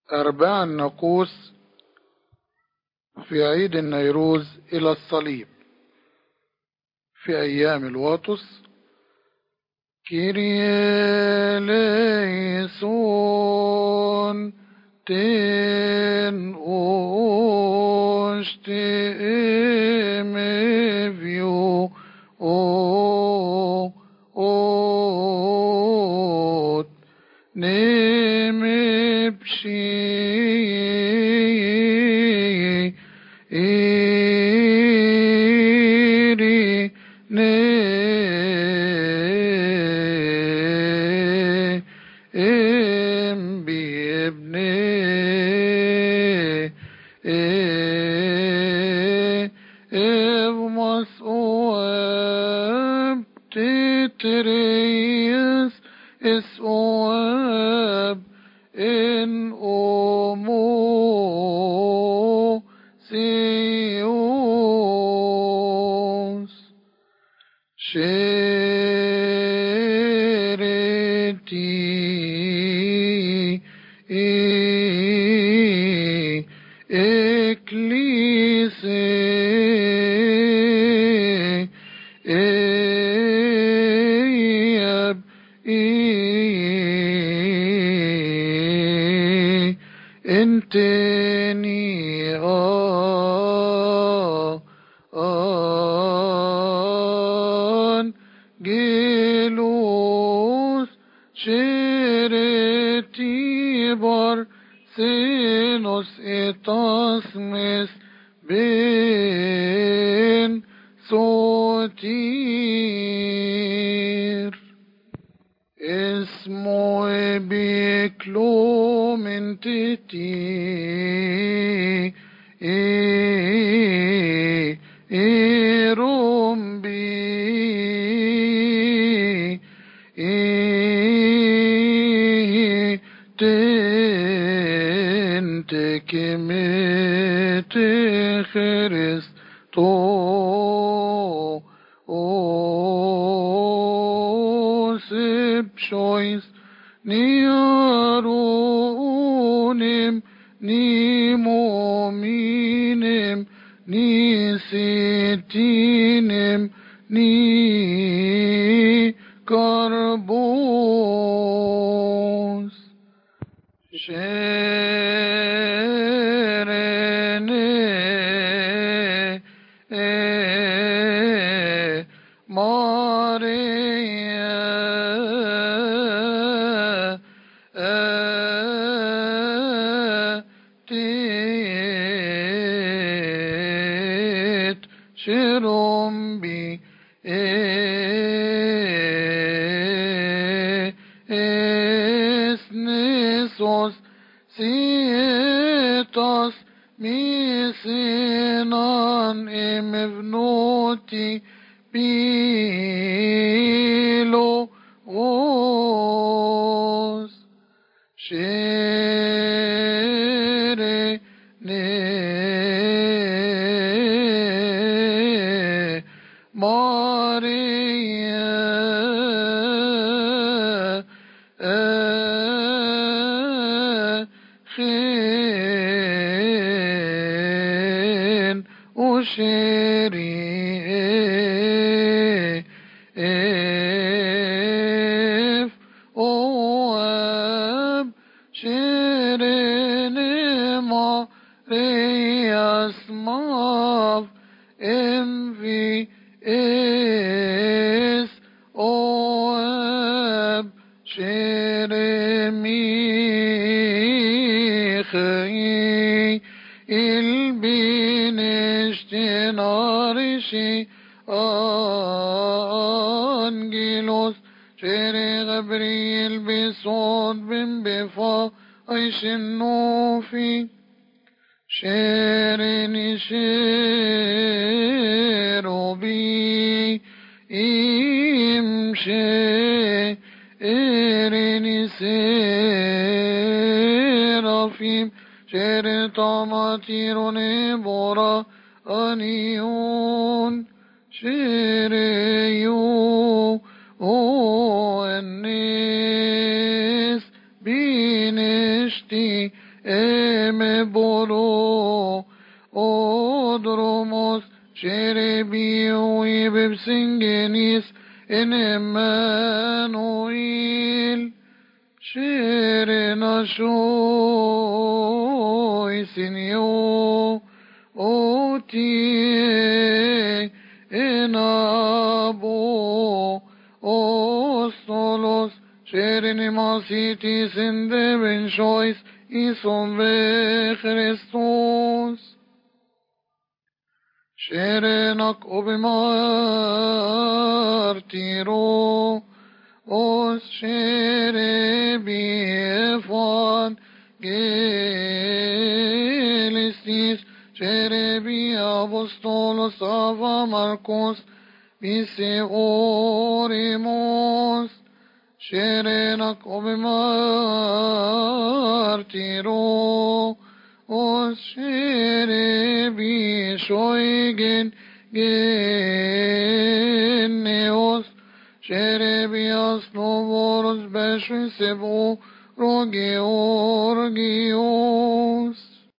أرباع الناقوس في عيد النيروز إلى الصليب في أيام الواطس. كيريا ليسون تن أشتمفيو أوت نمبشي إيري ام بابني مسؤاب تتريس اسواب ان امو سيوس شيرتي إكليسي إياب انتني جيلوس شيرتي بار سينوس إتاسمس بين صوتير اسمه بيكلو من تتي إيروم بي تنتكمت خريستو سبشويس نيارونم نيمومينم نيستينم ني كربوس شيرني ماريا تيت شيروم بي اسنسوس سيتوس ميسينان امفنوتي بيلو غوز شيري ماريا خين وشيري اف اواب شيرين ماريا اسماف ام في اس اواب شيرميخي البينشتنارشي انجيلوس شيري غبريل بصوت بن بفا عيش النوفي شيرني شيروبي امشي إيريني سيرافيم شير طماتيروني بورا أنيون شيريو الناس بينشتي boro odromos sherebiu ibsingenis in Emmanuel sherena shoi sinio otie enabo ostolos Sherenimas in the benchois ison ve Christos. Sherenak obimartiro os sherebiefan gelistis sherebi apostolos ava Marcos bise orimos. Sherenak obimartiro os sherebi shoigen geneos sherebias novoros beshin sebo rogeorgios